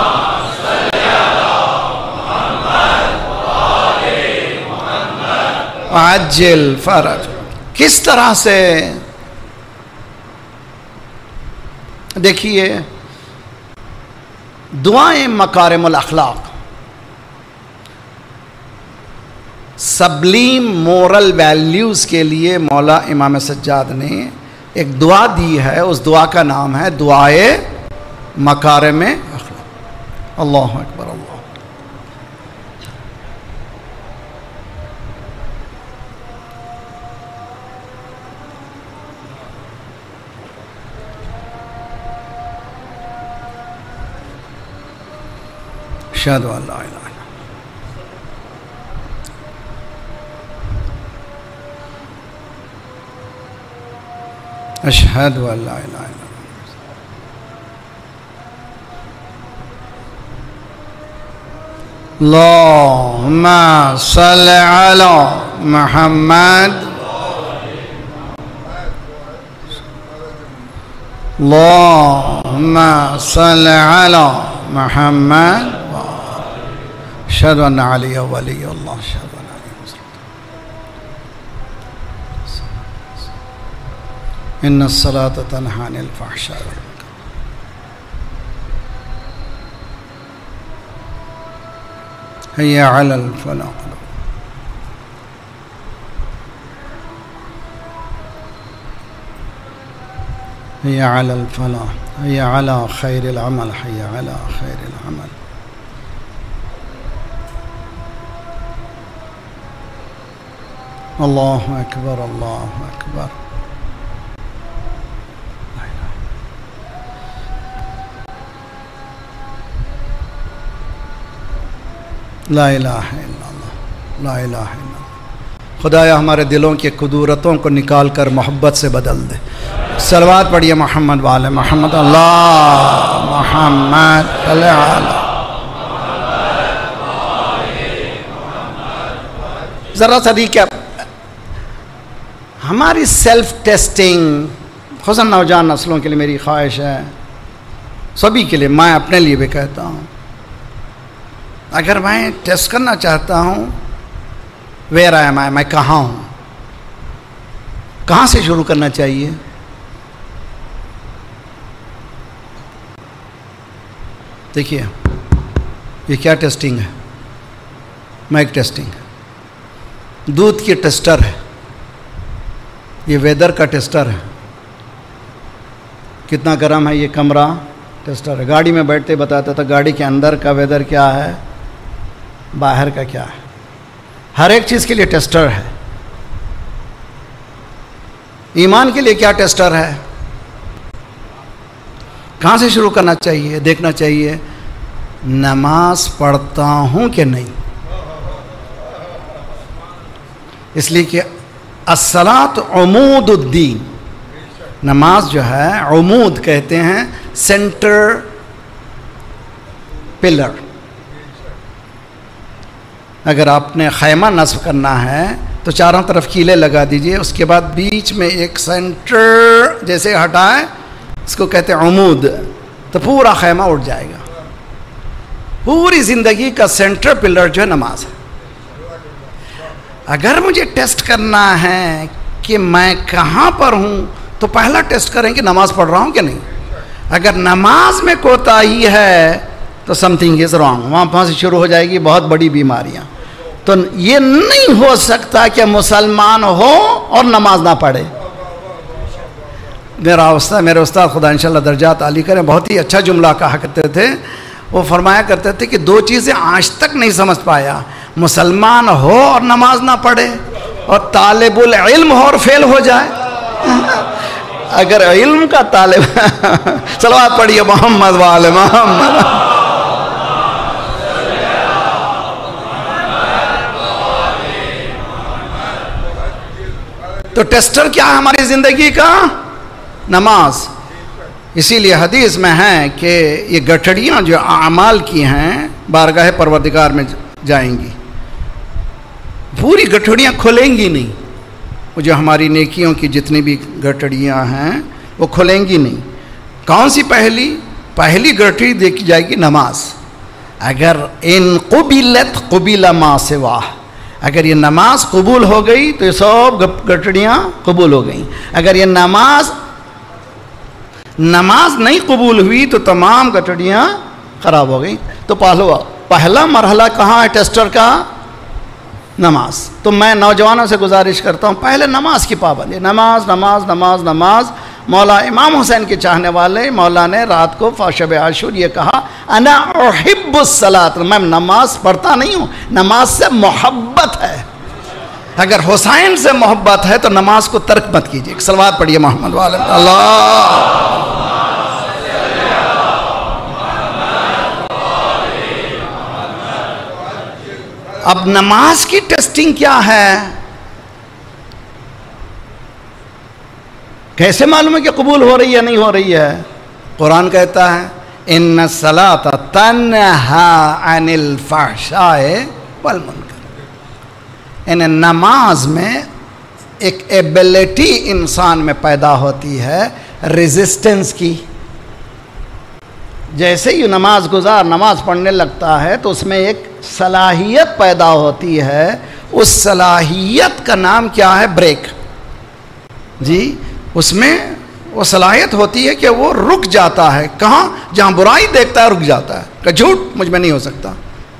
عجل فرج. کس طرح سے دیکھیے دعائیں مکارم الاخلاق, سبلیم مورل ویلیوز کے لیے مولا امام سجاد نے ایک دعا دی ہے. اس دعا کا نام ہے دعائے مکارم اخلاق. اللہ اکبر. اللہ اشہد ان لا الہ الا اللہ, اشہد ان لا الہ الا اللہ. اللہم صل علی محمد. اللہم صل علی محمد. اشہد ان علی ولی اللہ. اشہد ان علی ان الصلاۃ تنہی عن الفحشاء والمنکر. حی علی الفلاح. حی علی الفلاح. حی علی خیر العمل. حی علی خیر العمل. اللہ اکبر. اللہ اکبر. لا الہ الا اللہ. لا الہ الا اللہ. خدایا ہمارے دلوں کی قدورتوں کو نکال کر محبت سے بدل دے. صلوات پڑھیے محمد والے محمد. اللہ محمد صلی اللہ. ذرا سا ریکیپ. ہماری سیلف ٹیسٹنگ خصوصاً نوجوان نسلوں کے لیے میری خواہش ہے, سبھی کے لیے, میں اپنے لیے بھی کہتا ہوں, اگر میں ٹیسٹ کرنا چاہتا ہوں ویئر آئی ایم آئی, میں کہاں ہوں, کہاں سے شروع کرنا چاہیے؟ دیکھیے یہ کیا ٹیسٹنگ ہے. مائک ٹیسٹنگ ہے, دودھ کی ٹیسٹر ہے, یہ ویدر کا ٹیسٹر ہے, کتنا گرم ہے یہ کمرہ ٹیسٹر ہے. گاڑی میں بیٹھتے بتاتا تھا گاڑی کے اندر کا ویدر کیا ہے, باہر کا کیا ہے. ہر ایک چیز کے لیے ٹیسٹر ہے. ایمان کے لیے کیا ٹیسٹر ہے؟ کہاں سے شروع کرنا چاہیے؟ دیکھنا چاہیے نماز پڑھتا ہوں کہ نہیں. اس لیے کہ الصلاۃ عمود الدین, نماز جو ہے عمود کہتے ہیں, سینٹر پلر. اگر آپ نے خیمہ نصب کرنا ہے تو چاروں طرف کیلے لگا دیجئے, اس کے بعد بیچ میں ایک سینٹر جیسے ہٹائیں, اس کو کہتے ہیں عمود, تو پورا خیمہ اٹھ جائے گا. پوری زندگی کا سینٹر پلر جو ہے نماز ہے. اگر مجھے ٹیسٹ کرنا ہے کہ میں کہاں پر ہوں تو پہلا ٹیسٹ کریں کہ نماز پڑھ رہا ہوں کہ نہیں. اگر نماز میں کوتاہی ہے تو سم تھنگ از رانگ, وہاں سے شروع ہو جائے گی بہت بڑی بیماریاں. تو یہ نہیں ہو سکتا کہ مسلمان ہو اور نماز نہ پڑھے. میرے استاد خدا انشاءاللہ درجات عالی کریں, بہت ہی اچھا جملہ کہا کرتے تھے. وہ فرمایا کرتے تھے کہ دو چیزیں آج تک نہیں سمجھ پایا, مسلمان ہو اور نماز نہ پڑھے, اور طالب العلم ہو اور فیل ہو جائے. اگر علم کا طالب صلوات پڑھیے محمد وآل محمد. تو ٹیسٹر کیا ہے ہماری زندگی کا؟ نماز. اسی لیے حدیث میں ہے کہ یہ گٹھڑیاں جو اعمال کی ہیں بارگاہ پروردگار میں جائیں گی، پوری گٹھڑیاں کھلیں گی نہیں. وہ جو ہماری نیکیوں کی جتنی بھی گٹھڑیاں ہیں وہ کھلیں گی نہیں. کون سی پہلی گٹھڑی دیکھی جائے گی؟ نماز. اگر ان قبلت قبل ما سوا، اگر یہ نماز قبول ہو گئی تو یہ سب گٹھڑیاں قبول ہو گئیں. اگر یہ نماز نہیں قبول ہوئی تو تمام گٹھڑیاں خراب ہو گئیں. تو پہلا مرحلہ کہاں ہے ٹیسٹر کا؟ نماز. تو میں نوجوانوں سے گزارش کرتا ہوں پہلے نماز کی پابندی. نماز نماز نماز نماز. مولا امام حسین کے چاہنے والے مولا نے رات کو شب عاشور یہ کہا انا احب الصلاۃ، میں نماز پڑھتا نہیں ہوں، نماز سے محبت ہے. اگر حسین سے محبت ہے تو نماز کو ترک مت کیجیے. صلوات پڑھیے محمد وآل اللہ. اب نماز کی ٹیسٹنگ کیا ہے؟ کیسے معلوم ہے کہ قبول ہو رہی ہے نہیں ہو رہی ہے؟ قرآن کہتا ہے ان الصلاۃ تنہی عن الفحشاء والمنکر. یعنی نماز میں ایک ایبلٹی انسان میں پیدا ہوتی ہے ریزسٹنس کی. جیسے ہی نماز گزار نماز پڑھنے لگتا ہے تو اس میں ایک صلاحیت پیدا ہوتی ہے. اس صلاحیت کا نام کیا ہے؟ بریک. جی اس میں وہ صلاحیت ہوتی ہے کہ وہ رک جاتا ہے. کہاں؟ جہاں برائی دیکھتا ہے رک جاتا ہے کہ جھوٹ مجھ میں نہیں ہو سکتا،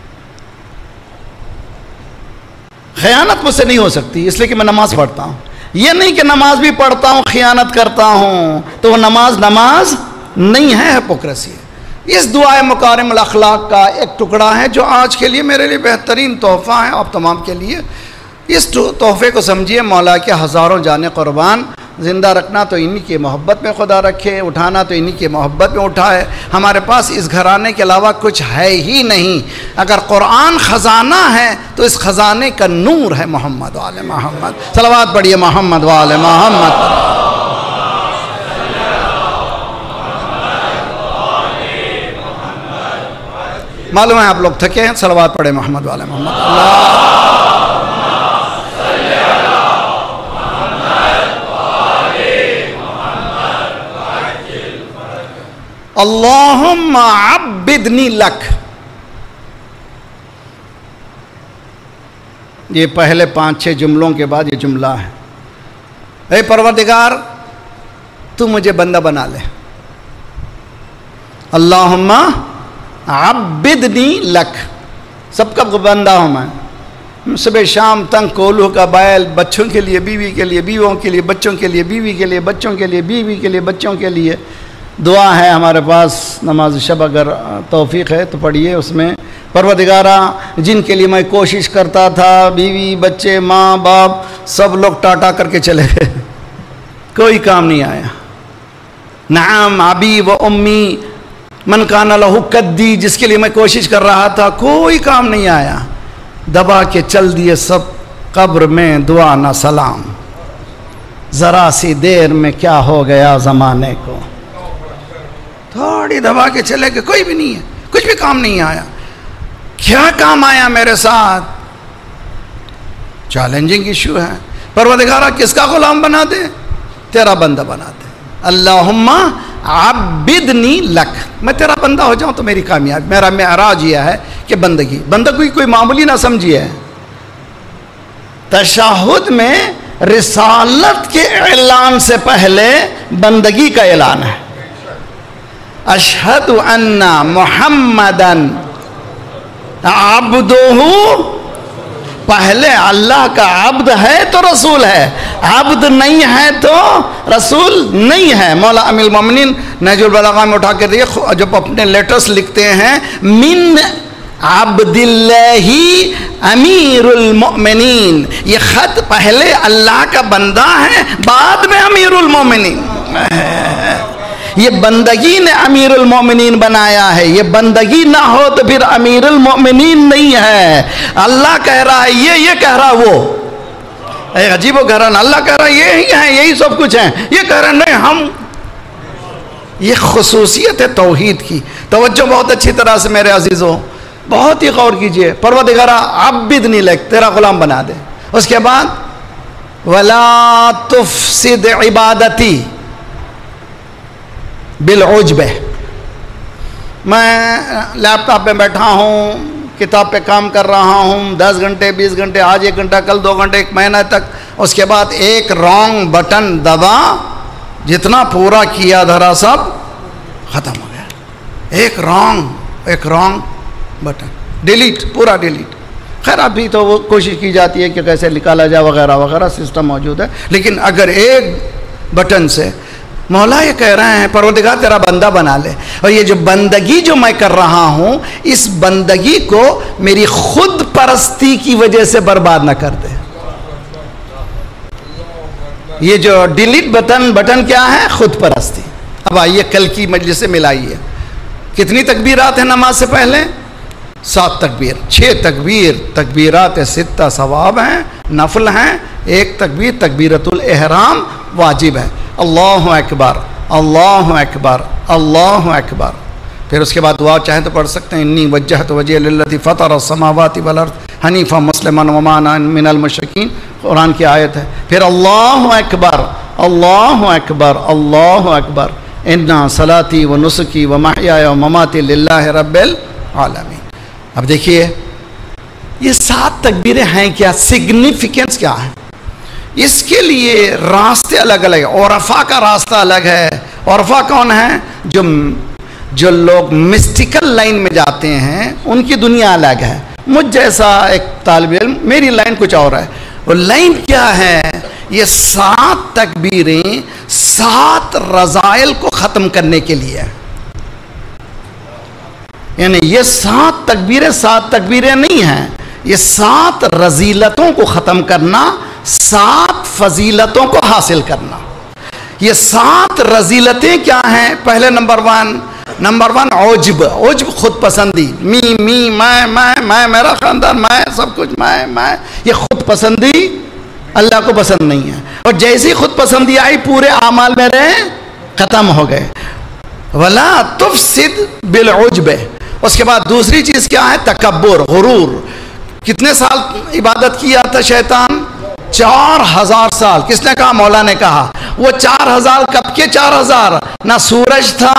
خیانت مجھ سے نہیں ہو سکتی اس لیے کہ میں نماز پڑھتا ہوں. یہ نہیں کہ نماز بھی پڑھتا ہوں خیانت کرتا ہوں تو وہ نماز نہیں ہے، ہپوکریسی ہے. اس دعائے مکارم الاخلاق کا ایک ٹکڑا ہے جو آج کے لیے میرے لیے بہترین تحفہ ہے آپ تمام کے لیے. اس تحفے کو سمجھیے مولا کے ہزاروں جانیں قربان. زندہ رکھنا تو انہی کی محبت میں خدا رکھے، اٹھانا تو انہی کی محبت میں اٹھائے. ہمارے پاس اس گھرانے کے علاوہ کچھ ہے ہی نہیں. اگر قرآن خزانہ ہے تو اس خزانے کا نور ہے محمد وآل محمد. صلوات پڑھیے محمد وآل محمد. معلوم ہے آپ لوگ تھکے ہیں، صلوات پڑھے محمد وآل محمد. اللہم عبدنی لک. یہ پہلے 5-6 جملوں کے بعد یہ جملہ ہے، اے پروردگار تو مجھے بندہ بنا لے. اللہم عبدنی لک، سب کا بندہ ہوں میں. صبح شام تنگ کولو کا بیل، بچوں کے لیے بیوی کے لیے، بیووں کے لیے بچوں کے لیے، بیوی کے لیے بچوں کے لیے، بیوی کے لیے بچوں کے لیے. دعا ہے ہمارے پاس نماز شب، اگر توفیق ہے تو پڑھیے. اس میں پروردگارہ جن کے لیے میں کوشش کرتا تھا، بیوی بچے ماں باپ سب لوگ ٹاٹا کر کے چلے گئے، کوئی کام نہیں آیا. نعم ابی و امی من کان لہ کدی، جس کے لیے میں کوشش کر رہا تھا کوئی کام نہیں آیا، دبا کے چل دیے سب قبر میں. دعا نہ سلام، ذرا سی دیر میں کیا ہو گیا زمانے کو. تھوڑی دبا کے چلے کہ کوئی بھی نہیں ہے، کچھ بھی کام نہیں آیا. کیا کام آیا میرے ساتھ؟ چیلنجنگ ایشو ہے. پروردگارہ کس کا غلام بنا دے؟ تیرا بندہ بنا دے. اللہم عبدنی لک، میں تیرا بندہ ہو جاؤں تو میری کامیابی. میرا معراج یہ ہے کہ بندگی کوئی معمولی نہ سمجھیے. تشہد میں رسالت کے اعلان سے پہلے بندگی کا اعلان ہے. اشہد ان محمدن عبدہ، پہلے اللہ کا عبد ہے تو رسول ہے، عبد نہیں ہے تو رسول نہیں ہے. مولا امیر المومنین نہج البلاغہ میں اٹھا کے دیکھیں، جب اپنے لیٹرز لکھتے ہیں من عبد اللہ امیر المؤمنین، یہ خط پہلے اللہ کا بندہ ہے بعد میں امیر المومنین. یہ بندگی نے امیر المومنین بنایا ہے. یہ بندگی نہ ہو تو پھر امیر المومنین نہیں ہے. اللہ کہہ رہا ہے یہ کہہ رہا وہ. عجیب و غریب. اللہ کہہ رہا ہے یہی ہیں، یہی سب کچھ ہیں. یہ کہہ رہا ہے نہیں ہم. یہ خصوصیت ہے توحید کی. توجہ بہت اچھی طرح سے میرے عزیزوں، بہت ہی غور کیجئے. پروردگارا عبدنی لک، تیرا غلام بنا دے. اس کے بعد وَلَا تُفْسِدْ عِبَادَتِي بالعجب. میں لیپ ٹاپ پہ بیٹھا ہوں، کتاب پہ کام کر رہا ہوں، 10 گھنٹے 20 گھنٹے، آج 1 گھنٹہ، کل 2 گھنٹے، 1 مہینہ تک. اس کے بعد ایک رانگ بٹن دبا، جتنا پورا کیا دھرا سب ختم ہو گیا. ایک رانگ بٹن، ڈیلیٹ، پورا ڈیلیٹ. خیر ابھی تو وہ کوشش کی جاتی ہے کہ کیسے نکالا جائے وغیرہ وغیرہ، سسٹم موجود ہے. لیکن اگر ایک بٹن سے مولا یہ کہہ رہے ہیں پروردگار تیرا بندہ بنا لے، اور یہ جو بندگی جو میں کر رہا ہوں اس بندگی کو میری خود پرستی کی وجہ سے برباد نہ کر دے. یہ جو ڈیلیٹ بٹن کیا ہے؟ خود پرستی. اب آئیے کل کی مجلس سے ملائیے. کتنی تکبیرات ہیں نماز سے پہلے؟ 7 تکبیر. 6 تکبیر تکبیرات 6 ثواب ہیں، نفل ہیں. 1 تکبیر تکبیرۃ الاحرام واجب ہے. اللہ اکبر، اللہ اکبر، اللہ اکبر. پھر اس کے بعد دعا چاہیں تو پڑھ سکتے ہیں. انی وجہت وجہی للذی فطر السماوات والارض حنیفا مسلما وما انا من المشرکین، قرآن کی آیت ہے. پھر اللہ اکبر، اللہ اکبر، اللہ اکبر. انا صلاتی و نسکی و محیای و مماتی للہ رب العالمین. اب دیکھیے یہ 7 تکبیریں ہیں کیا؟ سگنیفیکنس کیا ہے؟ اس کے لیے راستے الگ الگ ہیں. عرفا کا راستہ الگ ہے. عرفا کون ہے؟ جو لوگ مسٹیکل لائن میں جاتے ہیں ان کی دنیا الگ ہے. مجھ جیسا ایک طالب علم، میری لائن کچھ اور ہے. وہ لائن کیا ہے؟ یہ 7 تکبیریں 7 رذائل کو ختم کرنے کے لیے. یعنی یہ 7 تکبیریں نہیں ہیں، یہ 7 رذیلتوں کو ختم کرنا، 7 فضیلتوں کو حاصل کرنا. یہ 7 رذیلتیں کیا ہیں؟ پہلے نمبر 1 عجب. خود پسندی. می میں میرا خاندان، میں سب کچھ، میں. یہ خود پسندی اللہ کو پسند نہیں ہے. اور جیسی خود پسندی آئی پورے اعمال میرے ختم ہو گئے. ولا تفسد بالعجب. اس کے بعد دوسری چیز کیا ہے؟ تکبر، غرور. کتنے سال عبادت کیا تھا شیطان؟ 4000 سال. کس نے کہا؟ مولا نے کہا. وہ 4000 کب کے 4000؟ نہ سورج تھا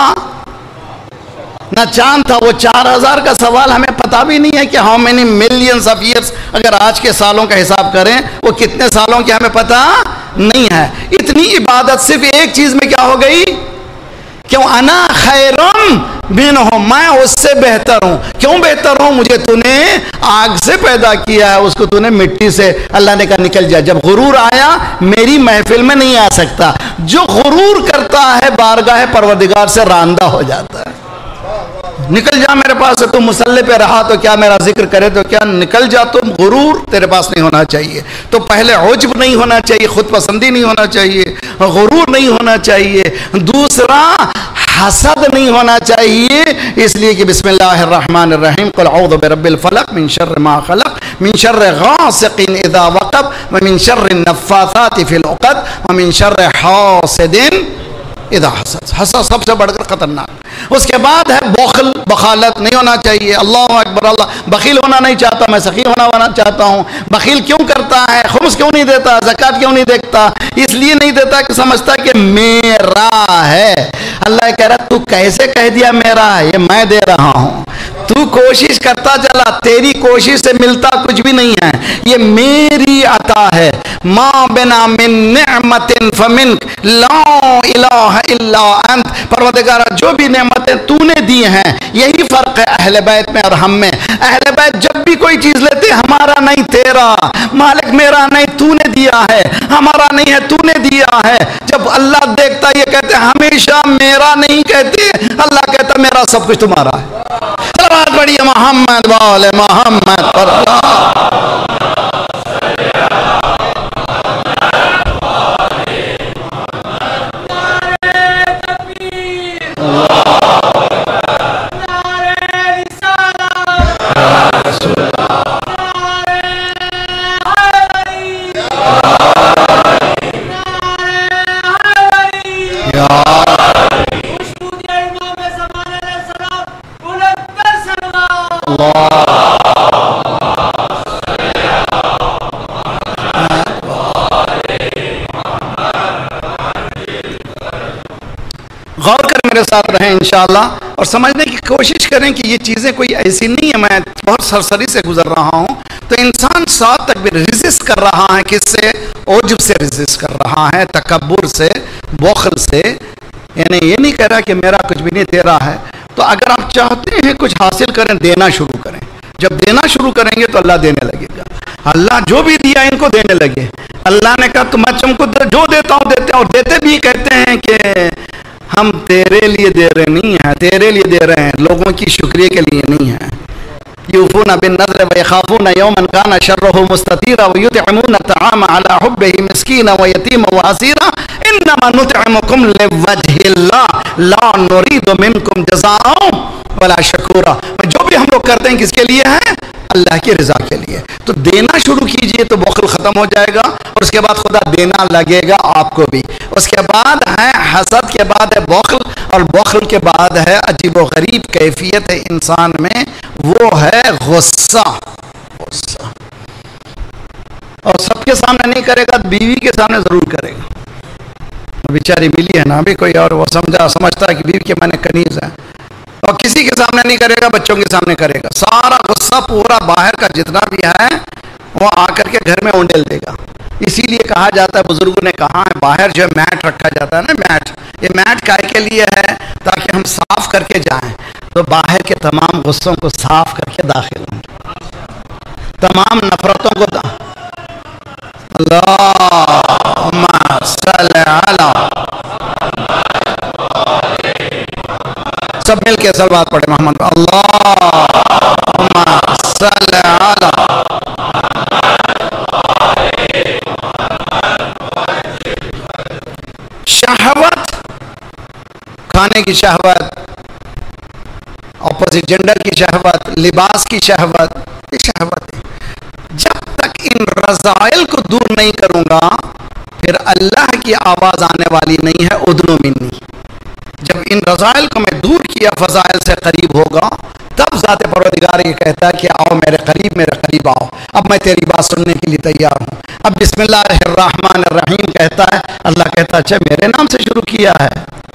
نہ چاند تھا. وہ 4000 کا سوال ہمیں پتہ بھی نہیں ہے کہ how many millions of years. اگر آج کے سالوں کا حساب کریں وہ کتنے سالوں کے ہمیں پتہ نہیں ہے. اتنی عبادت صرف ایک چیز میں کیا ہو گئی؟ کیوں؟ انا خیرم منہم، میں اس سے بہتر ہوں. کیوں بہتر ہوں؟ مجھے تو نے آگ سے پیدا کیا ہے، اس کو تو نے مٹی سے. اللہ نے کہا نکل جا. جب غرور آیا میری محفل میں نہیں آ سکتا. جو غرور کرتا ہے بارگاہ پروردگار سے راندہ ہو جاتا ہے. نکل جا میرے پاس سے. تم مصلی پہ رہا تو کیا، میرا ذکر کرے تو کیا، نکل جا. تم غرور تیرے پاس نہیں ہونا چاہیے. تو پہلے عجب نہیں ہونا چاہیے، خود پسندی نہیں ہونا چاہیے، غرور نہیں ہونا چاہیے. دوسرا حسد نہیں ہونا چاہیے. اس لیے کہ بسم اللہ الرحمن الرحیم قل اعوذ برب الفلق من شر ما خلق من شر غاسق اذا وقب ومن شر النفاثات في العقد ومن شر حاسد اذا حسد. حسد سب سے بڑھ کر خطرناک. اس کے بعد ہے بخل، بخالت نہیں ہونا چاہیے. اللہ اکبر. اللہ بخیل ہونا نہیں چاہتا، میں سخی ہونا چاہتا ہوں. بخیل کیوں کرتا ہے؟ خمس کیوں نہیں دیتا؟ زکوٰۃ کیوں نہیں دیتا؟ اس لیے نہیں دیتا کہ سمجھتا کہ میرا ہے. اللہ کہہ رہا تو کیسے کہہ دیا میرا ہے؟ یہ میں دے رہا ہوں. تو کوشش کرتا چلا، تیری کوشش سے ملتا کچھ بھی نہیں ہے. یہ میری عطا ہے. ما بنا من نعمت فمنک لا الہ الا انت. پروردگار جو بھی نعمتیں تو نے دی ہیں، یہی فرق ہے اہل بیت میں اور ہم میں. اہل بیت جب بھی کوئی چیز لیتے ہمارا نہیں تیرا، مالک میرا نہیں تو نے دیا ہے، ہمارا نہیں ہے تو نے دیا ہے. جب اللہ دیکھتا یہ کہتے ہمیشہ میرا نہیں کہتے، اللہ کہتا میرا سب کچھ تمہارا ہے. صلوات پڑھیے محمد وآل محمد پر میرے ساتھ رہیں انشاءاللہ، اور سمجھنے کی کوشش کریں کہ یہ چیزیں کوئی ایسی نہیں ہے میں بہت سرسری سے گزر رہا ہوں. تو انسان ساتھ تک بھی ریزسٹ کر رہا ہے، کس سے؟ عجب سے ریزسٹ کر رہا ہے، تکبر سے، بخل سے. یعنی یہ نہیں کہہ رہا کہ میرا کچھ بھی نہیں، تیرا ہے. تو اگر آپ چاہتے ہیں کچھ حاصل کریں، دینا شروع کریں. جب دینا شروع کریں گے تو اللہ دینے لگے گا. اللہ جو بھی دیا ان کو دینے لگے. اللہ نے کہا تو میں تم کو جو دیتا ہوں دیتے ہیں، اور دیتے بھی کہتے ہیں کہ ہم تیرے لیے دے رہے نہیں ہیں، تیرے لیے دے رہے ہیں، لوگوں کی شکریہ کے لیے نہیں ہیں. یوفون بالنذر ویخافون یوما کان شرہ مستطیرا ویطعمون الطعام علی حبہ مسکینا ویتیما واسیرا انما نطعمکم لوجہ اللہ لا نرید منکم جزاء ولا شکورا. جو بھی ہم لوگ کرتے ہیں کس کے لیے ہیں؟ اللہ کی رضا کے لیے. تو دینا شروع کیجئے تو بخل ختم ہو جائے گا، اور اس کے بعد خدا دینا لگے گا آپ کو بھی. اس کے بعد ہے حسد، کے بعد ہے بخل، اور بخل کے بعد ہے عجیب و غریب کیفیت ہے انسان میں، وہ ہے غصہ. غصہ اور سب کے سامنے نہیں کرے گا، بیوی کے سامنے ضرور کرے گا. بیچاری ملی ہے نا ابھی کوئی، اور وہ سمجھتا ہے کہ بیوی کے معنی کنیز ہے، اور کسی کے سامنے نہیں کرے گا، بچوں کے سامنے کرے گا. سارا غصہ پورا باہر کا جتنا بھی ہے وہ آ کر کے گھر میں اونڈیل دے گا. اسی لیے کہا جاتا ہے، بزرگوں نے کہا ہے، باہر جو میٹ رکھا جاتا ہے نا، میٹ، یہ میٹ کائے کے لیے ہے؟ تاکہ ہم صاف کر کے جائیں، تو باہر کے تمام غصوں کو صاف کر کے داخل ہوں، تمام نفرتوں کو اللہم صلی علی. سب مل کے صلوات پڑھیں محمد. اللہم صلی علی. شہوت، کھانے کی شہوت، اپوزٹ جنڈر کی شہوت، لباس کی شہوت، یہ شہوت ہے. جب تک ان رذائل کو دور نہیں کروں گا پھر اللہ کی آواز آنے والی نہیں ہے، ادنو منی. جب ان رذائل کو میں دور کیا، فضائل سے قریب ہوگا، تب ذات پروردگار یہ کہتا ہے کہ آؤ میرے قریب آؤ، اب میں تیری بات سننے کے لیے تیار ہوں. اب بسم اللہ الرحمن الرحیم کہتا ہے، اللہ کہتا ہے اچھا میرے نام سے شروع کیا ہے.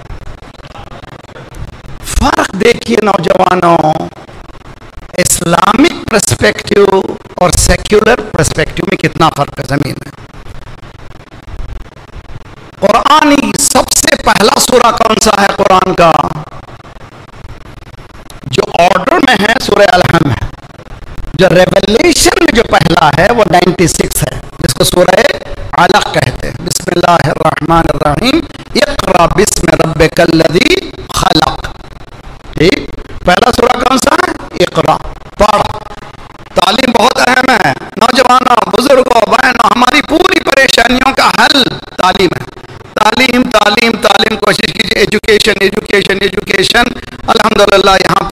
فرق دیکھیے نوجوانوں، اسلامک پرسپیکٹیو اور سیکولر پرسپیکٹیو میں کتنا فرق ہے، زمین ہے. قرآنی سب سے پہلا سورہ کون سا ہے قرآن کا؟ جو آرڈر میں ہے سورہ الحم ہے. جو ریولیشن میں جو پہلا ہے وہ 96 ہے، جس کو سورہ علق کہتے ہیں. بسم اللہ الرحمن الرحیم، اقرا بسم ربک الذی خلق. ٹھیک، پہلا سورہ کون سا ہے؟ اقرا، پڑھ. تعلیم بہت اہم ہے نوجوانوں، بزرگوں، بہنوں. ہماری پوری پریشانیوں کا حل تعلیم ہے. تعلیم تعلیم تعلیم، کوشش کیجیے. Education education education. الحمدللہ یہاں